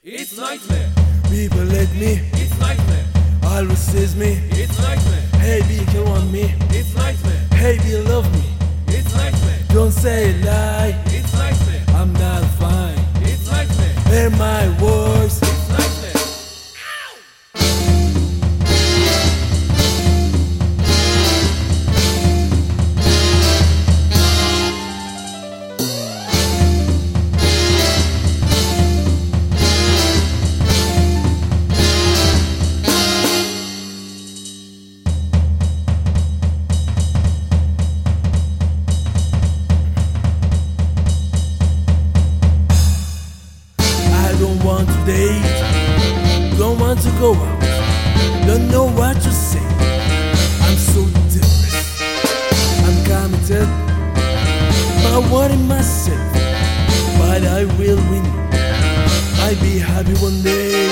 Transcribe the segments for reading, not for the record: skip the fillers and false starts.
It's nightmare. People let me, It's nightmare. always says me, It's nightmare. hey B, you want me, It's nightmare. hey B, love me, It's nightmare. don't say a lie, It's nightmare. I'm not fine, It's nightmare. hear my words, It's nightmare. don't want to date, don't want to go out, don't know what to say, I'm so depressed, I'm committed, I wanting myself, but I will win, I'll be happy one day.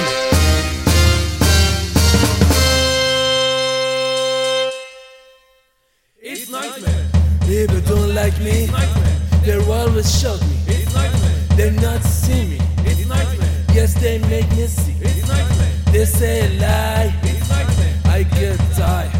It's nightmare. People don't like me, It's nightmare. they always shout me, It's nightmare. they not see me, It's nightmare. yes they make me sick, It's nightmare. they say a lie, It's nightmare. I get tired,